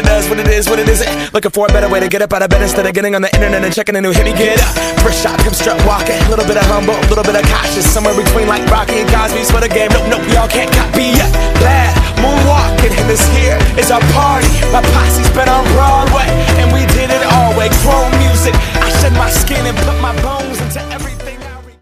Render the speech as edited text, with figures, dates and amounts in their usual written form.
it does, what it is, what it isn't. Looking for a better way to get up out of bed instead of getting on the internet and checking a new hit. Me get up, first shot, come strut walking. A little bit of humble, a little bit of cautious. Somewhere between like Rocky and Cosby's for the game. Nope, y'all can't copy yet. Bad moonwalking, and this here is our party. My posse's been on Broadway, and we did it all way. Chrome music, I shed my skin and put my bones